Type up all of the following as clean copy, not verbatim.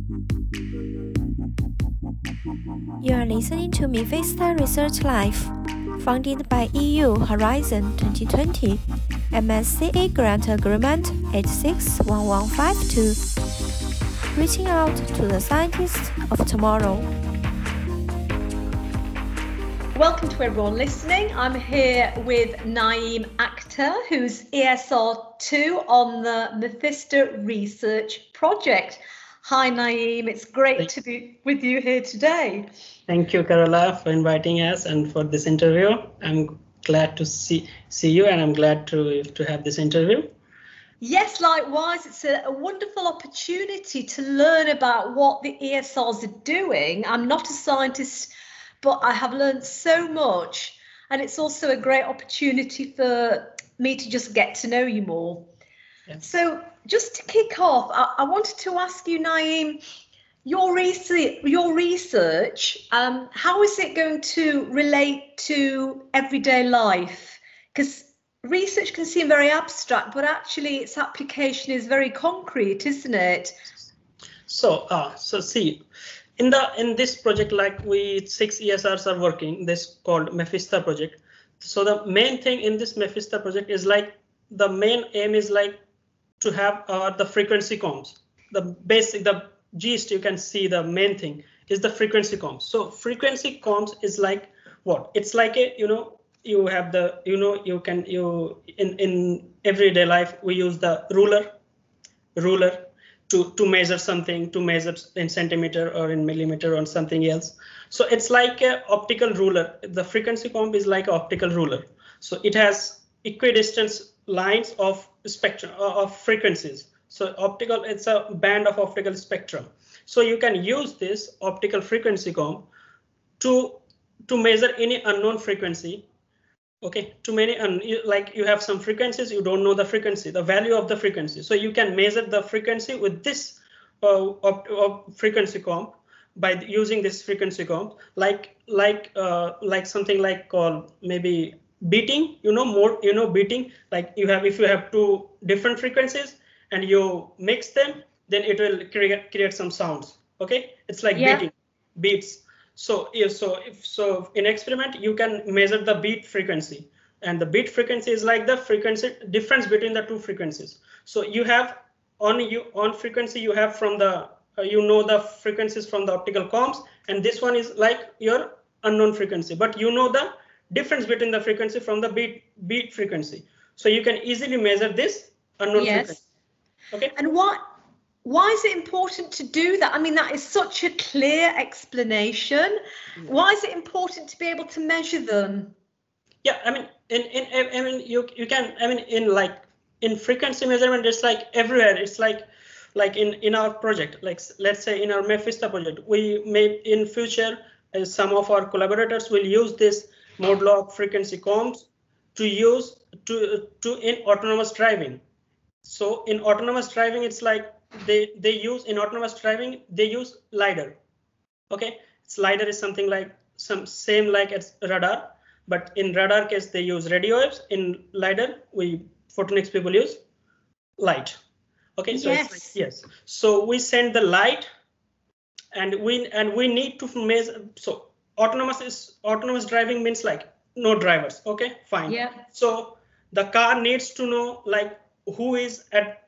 You are listening to Mephisto Research Live, funded by EU Horizon 2020, MSCA Grant Agreement 861152, reaching out to the scientists of tomorrow. Welcome to everyone listening. I'm here with Naeem Akhtar, who's ESR2 on the Mephisto Research Project. Hi Naeem, it's great to be with you here today. Thank you, Carola, for inviting us and for this interview. I'm glad to see you, and I'm glad to have this interview. Yes, likewise. It's a wonderful opportunity to learn about what the ESRs are doing. I'm not a scientist, but I have learned so much, and it's also a great opportunity for me to just get to know you more. Yeah. So just to kick off, I wanted to ask you, Naeem, your research, how is it going to relate to everyday life? Because research can seem very abstract, but actually its application is very concrete, isn't it? So see, in this project, like we 6 ESRs are working, this called Mephisto project. So the main thing in this Mephisto project is like the main aim is like to have the frequency comps. The gist you can see, the main thing is the frequency comps. So frequency comps is like what? It's like a, you have the, in everyday life we use the ruler to measure something, to measure in centimeter or in millimeter or something else. So it's like a optical ruler. The frequency comp is like an optical ruler. So it has equidistant lines of spectrum of frequencies. So optical, it's a band of optical spectrum. So you can use this optical frequency comp to measure any unknown frequency. Okay, too many, like you have some frequencies, you don't know the frequency, the value of the frequency. So you can measure the frequency with this frequency comp by using this frequency comp, like something like called maybe beating, beating, like if you have 2 different frequencies and you mix them, then it will create some sounds. Okay, it's like beats. So in experiment you can measure the beat frequency, and the beat frequency is like the frequency difference between the 2 frequencies. So you have on frequency you have from the the frequencies from the optical comps, and this one is like your unknown frequency, but the difference between the frequency from the beat frequency. So you can easily measure this unknown frequency. Okay. And why is it important to do that? I mean, that is such a clear explanation. Why is it important to be able to measure them? Yeah, I mean, you can, in frequency measurement, it's like everywhere. It's like in our project, like let's say in our Mephisto project, we may in future, some of our collaborators will use this mode log frequency comps to use in autonomous driving. So in autonomous driving, it's like they use LiDAR. Okay, LiDAR is something like same like as radar, but in radar case they use radio waves. In LiDAR, photonics people use light. Okay, so it's like, so we send the light, and we need to measure. So autonomous driving means like no drivers. Okay, fine. Yeah. So the car needs to know like who is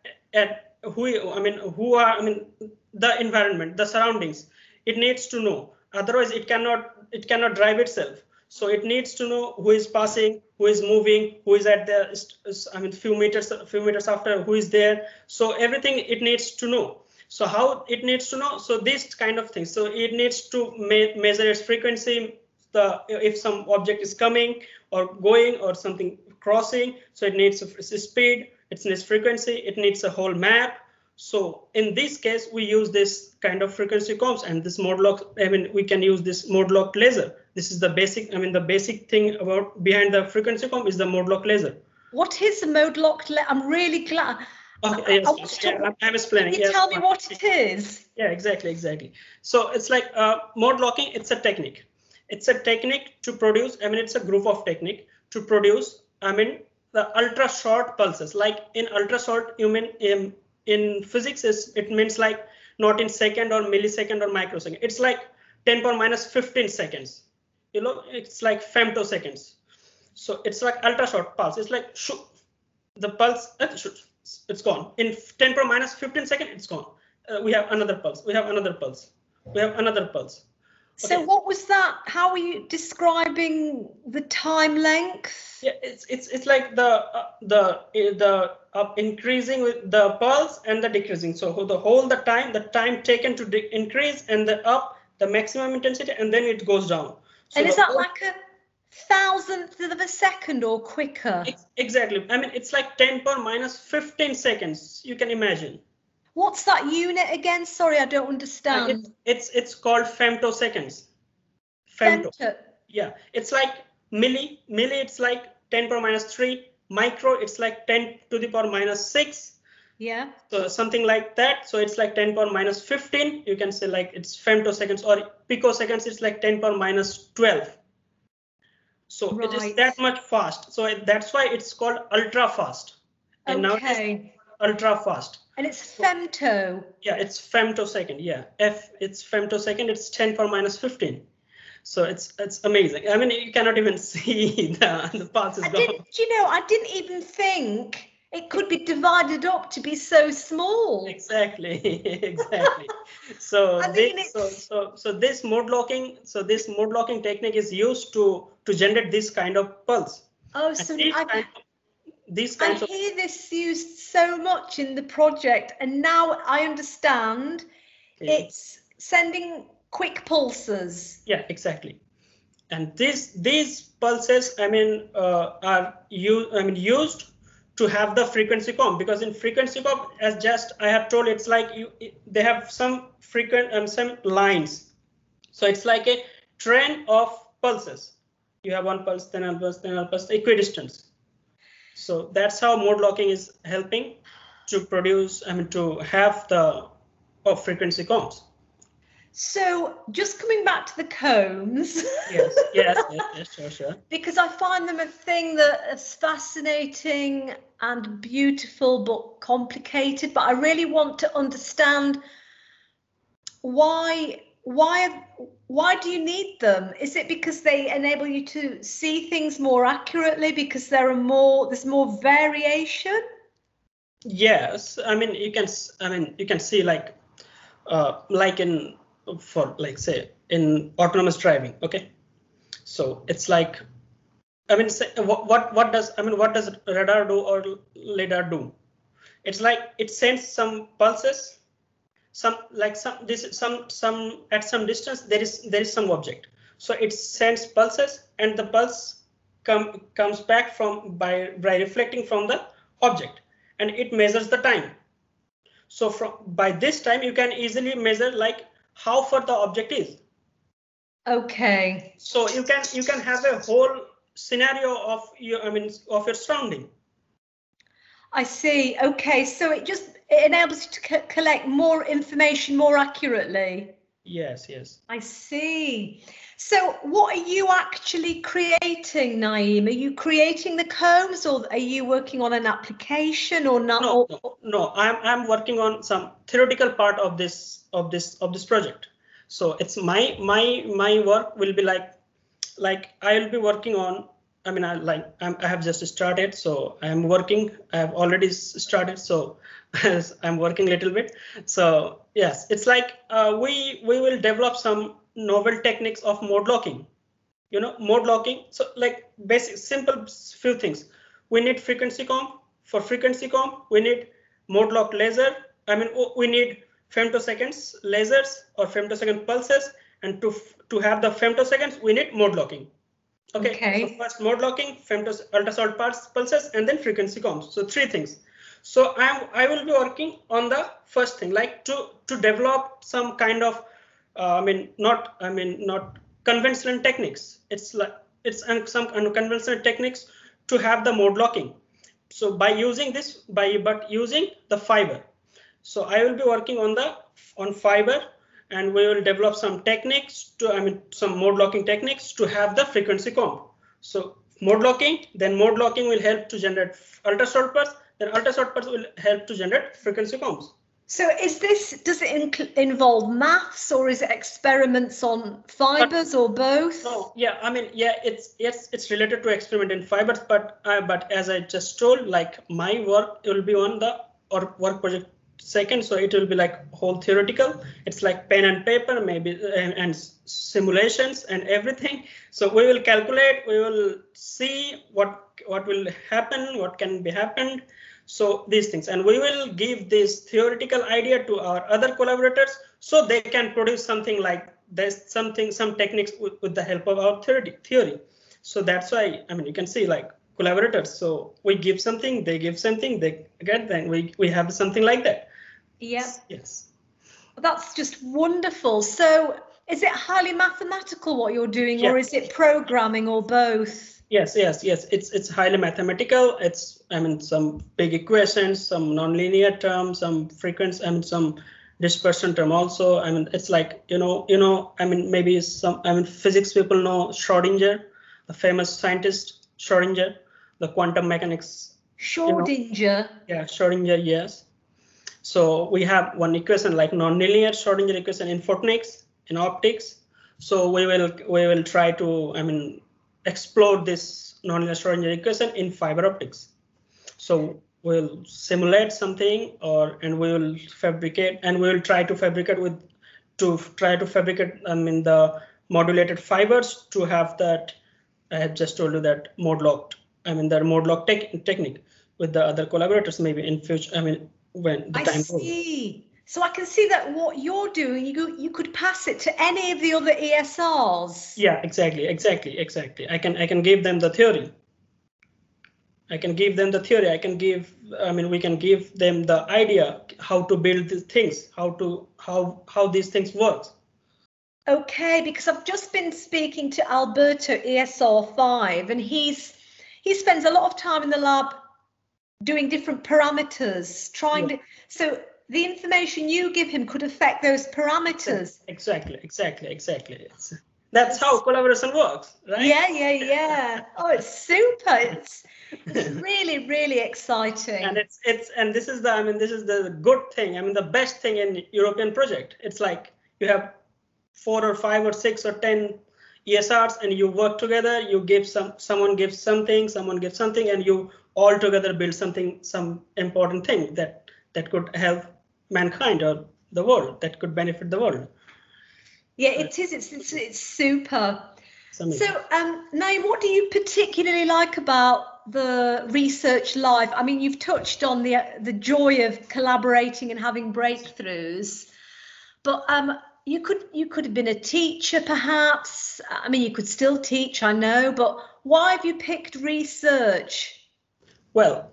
the environment, the surroundings. It needs to know. Otherwise, it cannot drive itself. So it needs to know who is passing, who is moving, who is at the few meters after, who is there. So everything it needs to know. So how it needs to know? So this kind of thing. So it needs to measure its frequency. If some object is coming or going or something crossing, so it needs a speed. It needs frequency, it needs a whole map. So in this case, we use this kind of frequency comps, and this mode lock, we can use this mode locked laser. This is the basic, the basic thing about behind the frequency comp is the mode locked laser. What is the mode locked laser? I'm really glad. Okay, I'm explaining. Can you tell me what it is? Yeah, exactly. So it's like mode locking, it's a technique. It's a technique to produce, it's a group of technique to produce, the ultra short pulses. Like in ultra short, you mean in physics, it means like not in second or millisecond or microsecond. It's like 10 power minus 15 seconds. You know, it's like femtoseconds. So it's like ultra short pulse. It's like the pulse, it's gone. In 10 power minus 15 seconds, it's gone. We have another pulse. We have another pulse. We have another pulse. Okay. So what was that? How are you describing the time length? Yeah, it's like the increasing with the pulse and the decreasing. So the time taken to increase and the maximum intensity, and then it goes down. So and is that like a thousandth of a second or quicker? Exactly. I mean, it's like 10 power minus 15 seconds. You can imagine. What's that unit again? Sorry, I don't understand. It's called femtoseconds. Femto. Yeah, it's like milli. It's like 10 power minus 3. Micro, it's like 10 to the power minus 6. Yeah. So something like that. So it's like 10 power minus 15. You can say like it's femtoseconds, or picoseconds. It's like 10 power minus 12. So right. It is that much fast. So that's why it's called ultra fast. And now it's ultra fast. And it's femto. Yeah, it's femtosecond. Yeah, it's femtosecond. It's 10 power minus 15. So it's amazing. I mean, you cannot even see the pulse is gone. I didn't even think it could be divided up to be so small. Exactly. So this mode locking technique is used to generate this kind of pulse. Oh, so I hear this used so much in the project, and now I understand. It's sending quick pulses. Yeah, exactly. And these pulses, I mean, are used to have the frequency comp, because in frequency comp, as just I have told, it's like they have some some lines. So it's like a train of pulses. You have one pulse, then a pulse, then a pulse, equidistance. So that's how mode locking is helping to produce, to have the frequency comps. So just coming back to the combs. Yes, sure. Because I find them a thing that is fascinating and beautiful, but complicated. But I really want to understand why do you need them? Is it because they enable you to see things more accurately, because there's more variation? Yes, you can see like say in autonomous driving. Okay, so it's like, what does radar do or lidar do? It's like it sends some pulses. At some distance there is some object, so it sends pulses, and the pulse comes back by reflecting from the object, and it measures the time. So by this time you can easily measure like how far the object is. Okay. So you can have a whole scenario of your surrounding. I see. Okay, so it enables you to collect more information more accurately. Yes. I see. So what are you actually creating, Naeem? Are you creating the combs, or are you working on an application, or not? No. I'm working on some theoretical part of this project. So it's my work will be like I will be working on. I have just started, so I have already started, so I'm working a little bit. So yes, it's like we will develop some novel techniques of mode locking. Mode locking. So like basic, simple few things. We need frequency comp. For frequency comp, we need mode lock laser. We need femtoseconds lasers or femtosecond pulses, and to have the femtoseconds, we need mode locking. Okay. So first mode locking, ultrashort pulses, and then frequency comps. So 3 things. So I will be working on the first thing, like to develop some kind of not conventional techniques. It's some conventional techniques to have the mode locking. So by using using the fiber. So I will be working on fiber, and we will develop some techniques some mode locking techniques to have the frequency comp. So mode locking will help to generate ultrashort pulse, then ultrashort pulse will help to generate frequency comps. So does it involve maths, or is it experiments on fibers, or both? No, yeah, I mean, yeah, it's related to experiment in fibers, but as I just told, like my work will be on the work project second, so it will be like whole theoretical. It's like pen and paper, maybe, and simulations and everything. So we will calculate, we will see what will happen, what can be happened. So these things, and we will give this theoretical idea to our other collaborators, so they can produce something like there's some techniques with the help of our theory. So that's why, I mean, you can see like collaborators. So we give something, they give something, they get, then we have something like that. Yeah. Yes. That's just wonderful. So is it highly mathematical what you're doing, Yeah. or is it programming, or both? Yes. It's highly mathematical. It's, I mean, some big equations, some nonlinear terms, some frequency, I mean, some dispersion term also. I mean, it's like, you know, I mean, maybe physics people know Schrodinger, the famous scientist Schrodinger, the quantum mechanics. Schrodinger. You know? Yeah, Schrodinger, yes. So we have one equation like nonlinear Schrodinger equation in photonics, in optics. So we will try to, I mean, explore this nonlinear Schrodinger equation in fiber optics. So we'll simulate something, and we will fabricate, and we will try to fabricate I mean, the modulated fibers to have that. I have just told you that mode locked. I mean, the mode lock technique with the other collaborators, maybe in future. I mean, when the time goes. I see. So I can see that what you're doing, you could pass it to any of the other ESRs. Yeah, exactly. I can give them the theory. I can give them the theory. I mean, we can give them the idea how to build these things, how these things work. Okay, because I've just been speaking to Alberto, ESR 5, and he spends a lot of time in the lab doing different parameters, trying to. So the information you give him could affect those parameters. Exactly. That's how collaboration works, right? Yeah. Oh, it's super. It's really, really exciting. And this is the good thing. I mean, the best thing in European project. It's like you have 4 or 5 or 6 or 10 ESRs, and you work together. You give someone gives something, and you all together build some important thing that could help mankind or the world, that could benefit the world. Yeah, it is. It's super. So, Naeem, what do you particularly like about the research life? I mean, you've touched on the joy of collaborating and having breakthroughs, but you could have been a teacher, perhaps. I mean, you could still teach, I know, but why have you picked research? Well,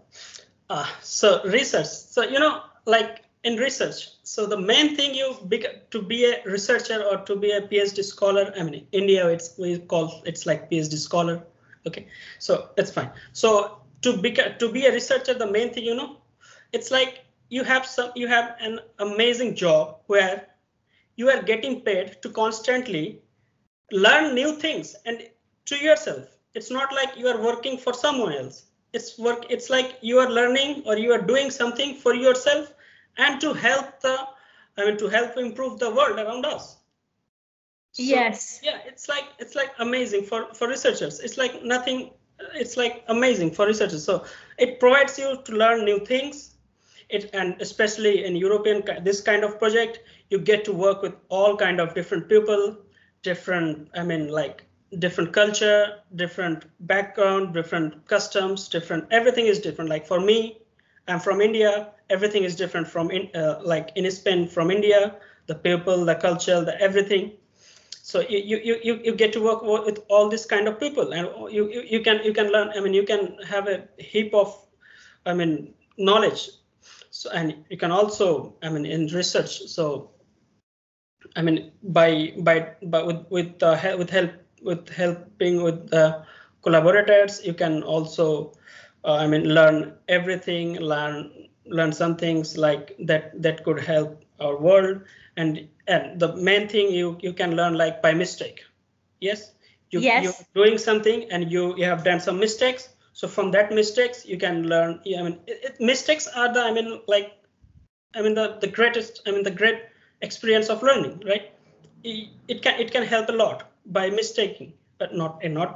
so research. So, you know, like in research, so the main thing to be a researcher or to be a PhD scholar, I mean, in India, it's like PhD scholar. Okay, so it's fine. So to be a researcher, the main thing, you know, it's like you have an amazing job where you are getting paid to constantly learn new things and to yourself. It's not like you are working for someone else. It's like you are learning or you are doing something for yourself and to help improve the world around us. So, yes. Yeah, it's like amazing for researchers. It's like nothing. It's like amazing for researchers. So it provides you to learn new things. And especially in European, this kind of project, you get to work with all kind of different people, different culture, different background, different customs, everything is different. Like for me, I'm from India. Everything is different from like in Spain from India, the people, the culture, the everything. So you get to work with all this kind of people, and you can learn. I mean, you can have a heap of, knowledge. So, and you can also, in research. So, with helping with the collaborators, you can also, learn everything, learn some things like that could help our world. And the main thing you can learn like by mistake. Yes. You're doing something and you have done some mistakes. So from that mistakes, you can learn. Mistakes are the greatest, the great experience of learning, right? It can help a lot by mistaking, but not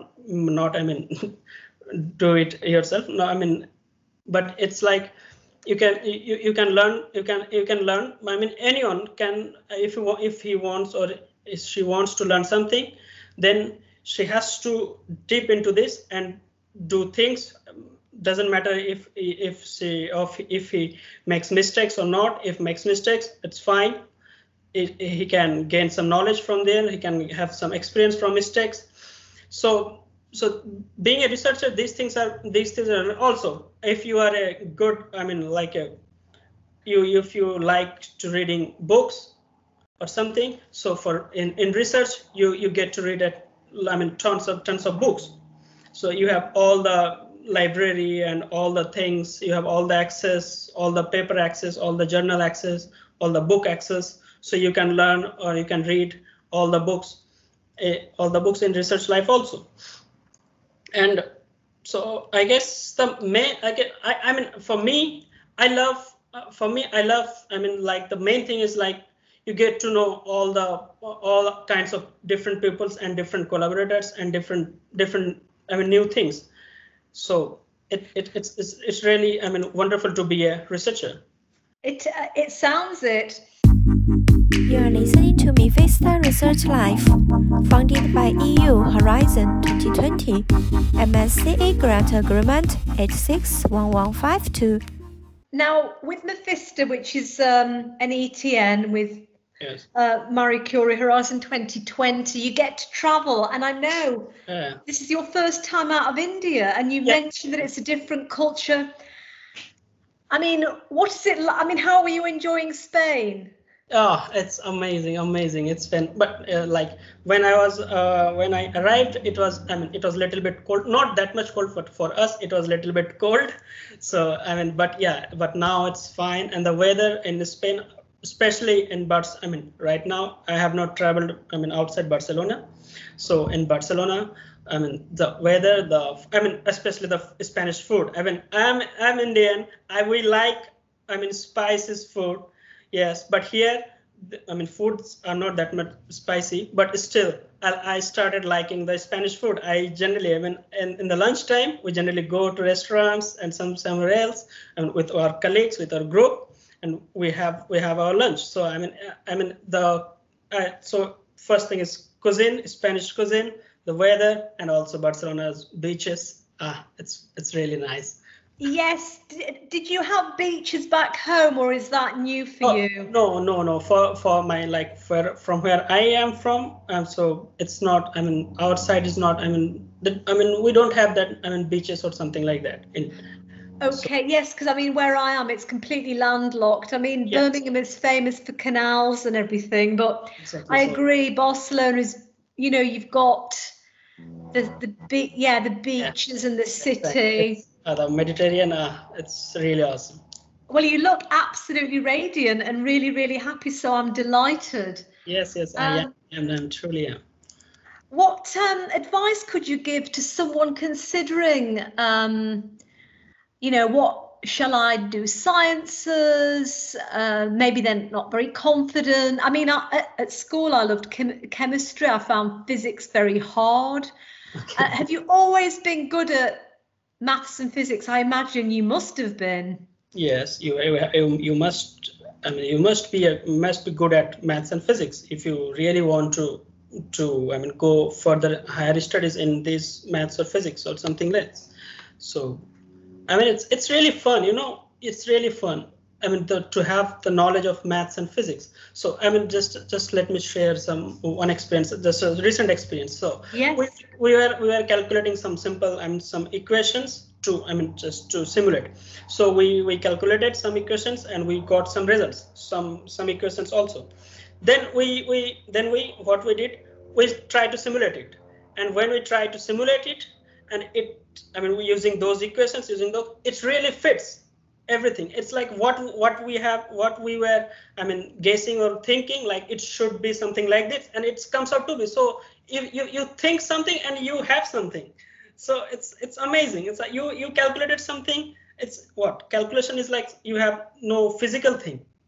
do it yourself. No, but it's like you can learn. Anyone can, if he wants or if she wants to learn something, then she has to dip into this and do things. Doesn't matter if he makes mistakes or not. If makes mistakes, it's fine. He can gain some knowledge from there. He can have some experience from mistakes. So being a researcher, these things are also, if you are a good, if you like to reading books or something. So in research, you get to read tons of books. So you have all the library and all the things. You have all the access, all the paper access, all the journal access, all the book access. So you can learn or you can read all the books in Research Life also. And so I guess the main thing is like you get to know all kinds of different peoples and different collaborators and different new things. So it's really wonderful to be a researcher. It sounds it. You are listening to Mifesta Research Life, funded by EU Horizon 2020, MSCA Grant Agreement H61152. Now, with Mifesta, which is an ETN with Marie Curie Horizon 2020, you get to travel. And I know this is your first time out of India, and you mentioned that it's a different culture. What is it like? How are you enjoying Spain? Oh, it's amazing. It's been, but when I arrived, it was a little bit cold, not that much cold, but for us it was a little bit cold. So but now it's fine. And the weather in Spain, especially in right now I have not traveled outside Barcelona. So in Barcelona, the weather, especially the Spanish food. I'm Indian. We like spices food. Yes, but here, foods are not that much spicy, but still, I started liking the Spanish food. I generally, in the lunchtime, we generally go to restaurants and somewhere else, and with our colleagues, with our group, and we have our lunch. So so first thing is cuisine, Spanish cuisine, the weather, and also Barcelona's beaches. It's really nice. Yes. Did you have beaches back home, or is that new for you? No. For my from where I am from, so it's not. Our side is not. We don't have that. Beaches or something like that. Okay. Yes, because where I am, it's completely landlocked. Yes. Birmingham is famous for canals and everything, but exactly I agree. Barcelona is. You've got the beaches and the city. The Mediterranean, it's really awesome. Well, you look absolutely radiant and really, really happy, so I'm delighted. Yes, I am, truly am. What advice could you give to someone considering, what shall I do? Sciences, maybe they're not very confident. At school, I loved chemistry. I found physics very hard. Okay. Have you always been good at maths and physics? I imagine you must have been. Yes, you must. You must be good at maths and physics if you really want to go further higher studies in these maths or physics or something else. So, it's really fun. It's really fun. To have the knowledge of maths and physics. So just let me share one experience, just a recent experience. So yes. we were calculating some simple some equations to simulate. So we calculated some equations and we got some results, some equations also. Then what we did, we tried to simulate it. And when we tried to simulate it, and we using those equations, it really fits everything. It's like what we were guessing or thinking, like it should be something like this, and it comes out to be. So if you think something and you have something, so it's amazing. It's like you calculated something. It's what calculation is like. You have no physical thing,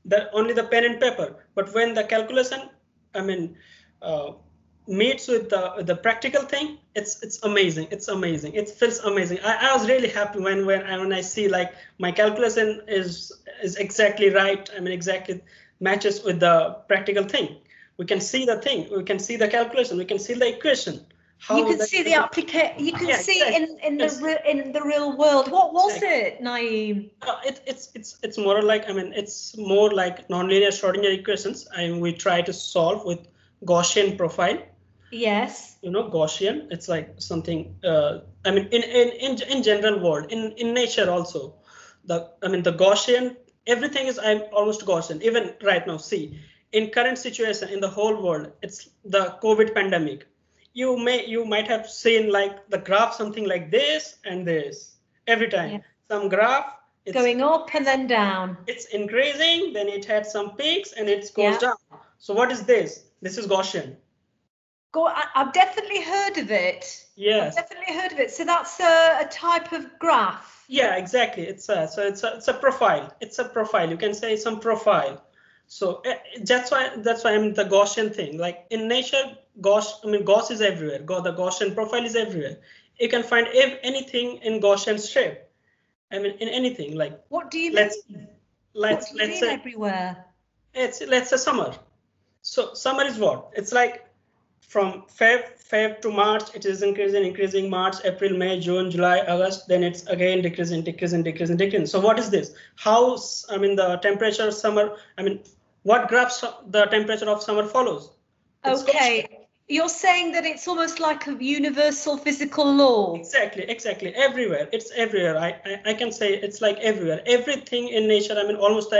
only the pen and paper. But when the calculation, I mean, meets with the practical thing, it's amazing. It's amazing. It feels amazing. I was really happy when I see like my calculation is exactly right. I mean, exactly matches with the practical thing. We can see the thing. We can see the calculation. We can see the equation. You can see the application. You can see exactly. in the real world. What was it, Naeem? It's more like, I mean, it's more like nonlinear Schrodinger equations. And we try to solve with Gaussian profile. Yes. You know, Gaussian. It's like something. I mean, in general world, in nature also. The Gaussian. Everything is almost Gaussian. Even right now, see, in current situation in the whole world, it's the COVID pandemic. You might have seen like the graph something like this and this every time. Yeah. Some graph it's going up and then down. It's increasing, then it had some peaks and it goes down. So what is this? This is Gaussian. I've definitely heard of it. Yes. I've definitely heard of it. So that's a type of graph. Yeah, exactly. It's a profile. It's a profile. You can say some profile. So that's why I mean the Gaussian thing. Like in nature, Gauss is everywhere. The Gaussian profile is everywhere. You can find anything in Gaussian shape. I mean, in anything. Like what do you mean? Let's say everywhere. Let's say summer. So summer is what? It's like from Feb to March. It is increasing. March, April, May, June, July, August. Then it's again decreasing. So what is this? How the temperature of summer? I mean, what graphs the temperature of summer follows? Okay, you're saying that it's almost like a universal physical law. Exactly. Everywhere, it's everywhere. I can say it's like everywhere. Everything in nature. I mean, almost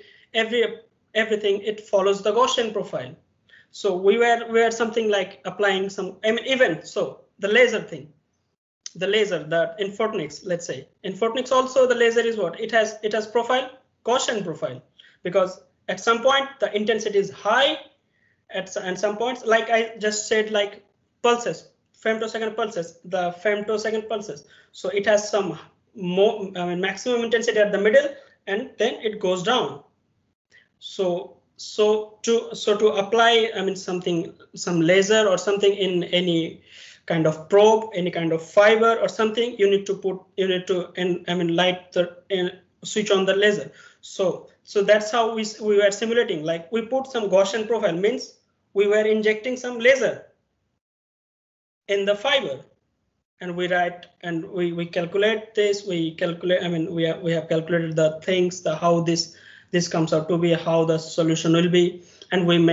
everything. It follows the Gaussian profile. So we were something like applying some. I mean, even so, the laser thing. The laser that in photonics, let's say in photonics also the laser is what? It has profile, Gaussian profile, because at some point the intensity is high, and some points, like I just said, like pulses, femtosecond pulses, the femtosecond pulses. So it has some more, maximum intensity at the middle, and then it goes down. So to apply, some laser or something in any kind of probe, any kind of fiber or something, you need to light switch on the laser. So that's how we were simulating. Like we put some Gaussian profile, means we were injecting some laser in the fiber, and we write and we calculate this. We have calculated the things, how this comes out to be, how the solution will be, and we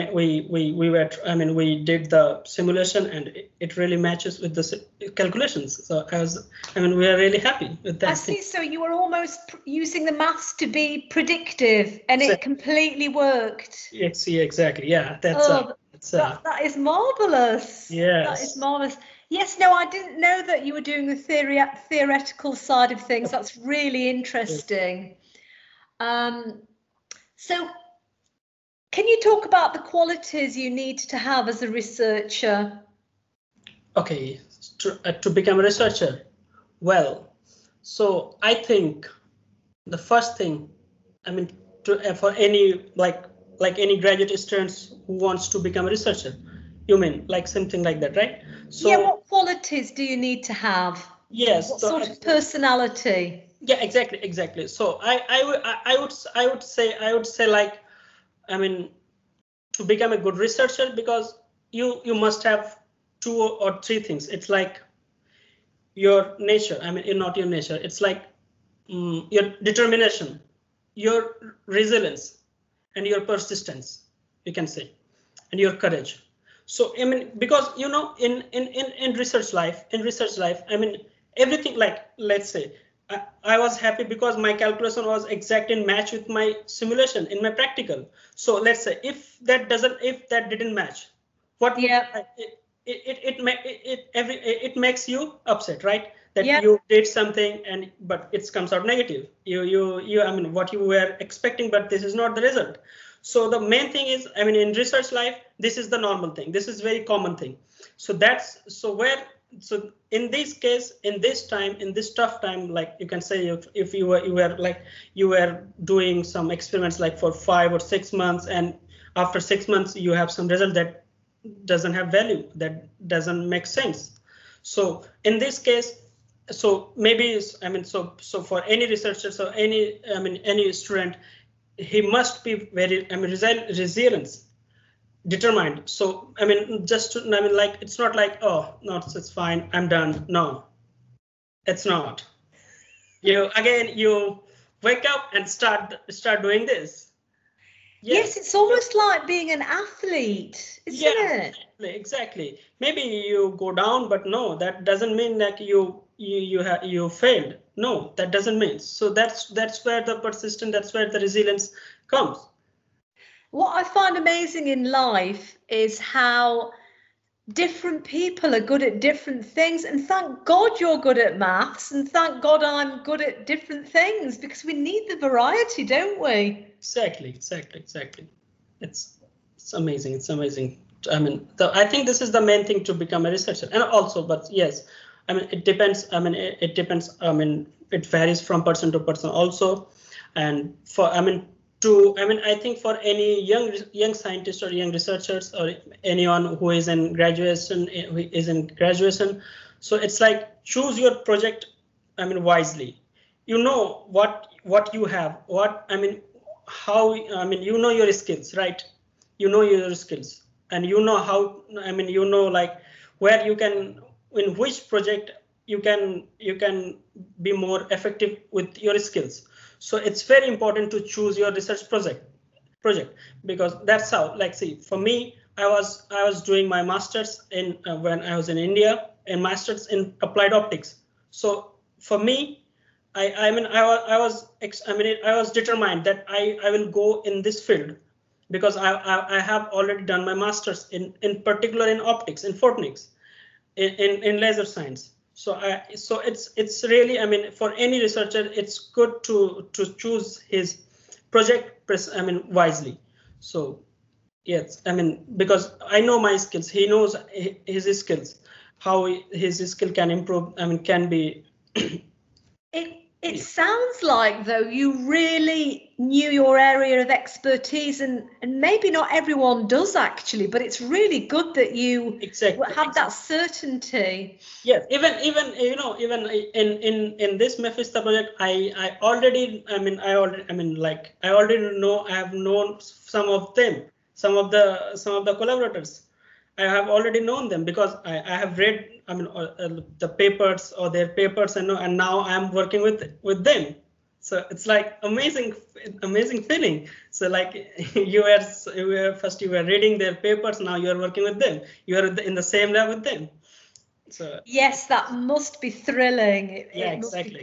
did the simulation, and it really matches with the calculations. So we are really happy with that. I see. So you were almost using the maths to be predictive, and it completely worked. Yes, exactly. Yeah, that is marvelous. Yes, that is marvelous. Yes, no, I didn't know that you were doing the theoretical side of things. That's really interesting. So can you talk about the qualities you need to have as a researcher? Okay, to become a researcher. Well, so I think the first thing, for any like any graduate students who wants to become a researcher, you mean like something like that, right? So yeah, what qualities do you need to have? Yes. What sort of personality? Yeah, exactly. So I would say like, to become a good researcher, because you must have 2 or 3 things. It's like your nature. Not your nature. It's like your determination, your resilience, and your persistence, you can say, and your courage. So because in research life, everything, like let's say I was happy because my calculation was exact in match with my simulation in my practical. So let's say if that didn't match, what? Yeah. It makes you upset, right? That you did something but it comes out negative. You what you were expecting, but this is not the result. So the main thing is, in research life, this is the normal thing. This is very common thing. So where so in this case, in this tough time, like you can say, if you were doing some experiments like for 5 or 6 months, and after 6 months you have some result that doesn't have value, that doesn't make sense. So in this case, so maybe, I mean, so for any researcher, so any student, he must be very, resilient, determined. So like, it's not like, oh no, it's fine, I'm done. No, it's not. You wake up and start doing this. Yes, it's almost like being an athlete, isn't it? Exactly. Maybe you go down, but no, that doesn't mean that you failed. No, that doesn't mean. So that's where the persistence, that's where the resilience comes. What I find amazing in life is how different people are good at different things, and thank God you're good at maths, and thank God I'm good at different things, because we need the variety, don't we? Exactly. It's amazing. It's amazing. I mean, I think this is the main thing to become a researcher, and also, but yes, I mean, it depends. It depends. It varies from person to person also, and I think for any young scientists or young researchers or anyone who is in graduation, so it's like, choose your project, wisely. You know what you have, you know your skills, right? You know your skills, and you know how, like where you can, in which project you can be more effective with your skills. So it's very important to choose your research project, because that's how, like, see, for me, I was doing my master's in when I was in India, and master's in applied optics. So for me, I was determined that I will go in this field, because I have already done my master's in particular in optics, in photonics, in laser science. So it's really, for any researcher, it's good to choose his project, wisely. So yes, because I know my skills, he knows his skills, how his skill can improve, can be. It sounds like, though, you really knew your area of expertise, and maybe not everyone does actually, but it's really good that you have that certainty. Yes, even in this Mephisto project, I already know, I have known some of them, some of the collaborators. I have already known them, because I have read the papers or their papers, and now I'm working with them. So it's like amazing feeling. So like you were reading their papers, now you are working with them. You are in the same lab with them. So yes, that must be thrilling. Exactly.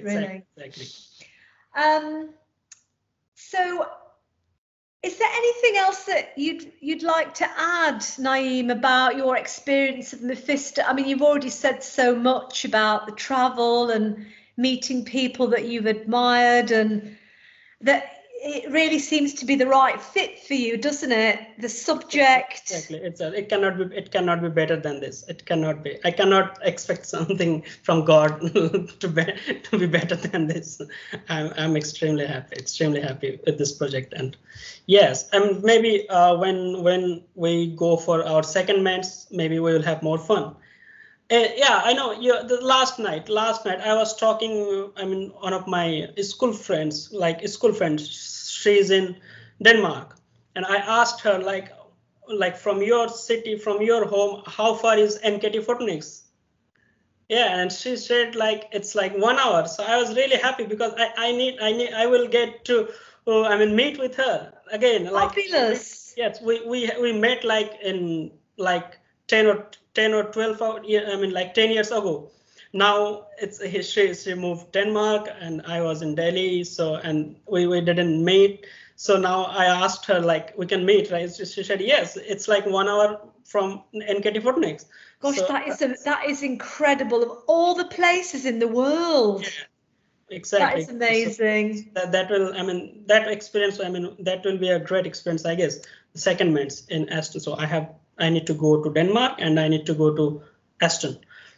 So, is there anything else that you'd like to add, Naeem, about your experience of Mephisto? I mean, you've already said so much about the travel and meeting people that you've admired, and that it really seems to be the right fit for you, doesn't it? The subject. Exactly. It cannot be better than this. It cannot be. I cannot expect something from God to be better than this. I'm extremely happy with this project. And yes, maybe when we go for our second months, maybe we will have more fun. Yeah, I know. The last night, I was talking. One of my school friends, she's in Denmark, and I asked her, like from your city, from your home, how far is NKT Photonics? Yeah, and she said like it's like 1 hour. So I was really happy, because I will get to meet with her again. Fabulous. Yes, we met like in 10 or 12 like 10 years ago. Now she moved Denmark, and I was in Delhi, so, and we didn't meet. So now I asked her, like, we can meet, right? She said yes, it's like 1 hour from NKT Photonics. Gosh, so, that is incredible. Of all the places in the world. Yeah, exactly. That is amazing. So that will, that experience, that will be a great experience, I guess. The second months in Aston. So I need to go to Denmark, and I need to go to Aston.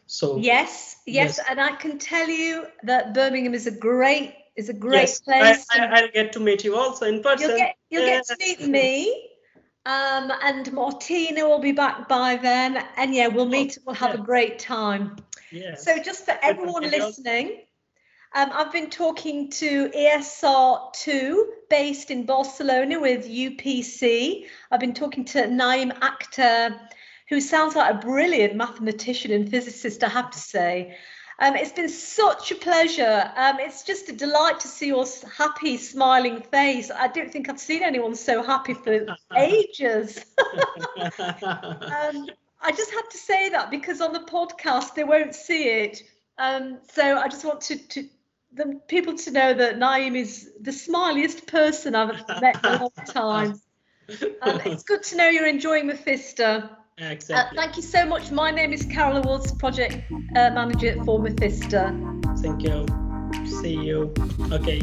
So yes, and I can tell you that Birmingham is a great yes, place. I'll get to meet you also in person. You'll get to meet me. And Martina will be back by then. And yeah, we'll meet. We'll have a great time. Yes. So just for everyone listening, I've been talking to ESR2 based in Barcelona with UPC. I've been talking to Naeem Akhtar, who sounds like a brilliant mathematician and physicist, I have to say. It's been such a pleasure. It's just a delight to see your happy, smiling face. I don't think I've seen anyone so happy for ages. I just had to say that because on the podcast they won't see it. So I just want the people to know that Naeem is the smiliest person I've met in a long time. It's good to know you're enjoying Mephisto. Exactly. Thank you so much. My name is Carol Woods, Project Manager for Mephisto. Thank you. See you. Okay.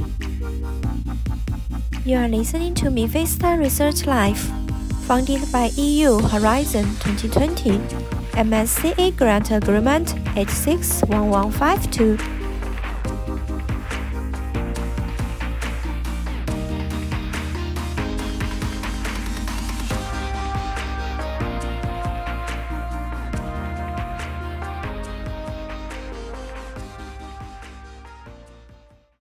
You are listening to Mephisto Research Live, funded by EU Horizon 2020, MSCA Grant Agreement 861152.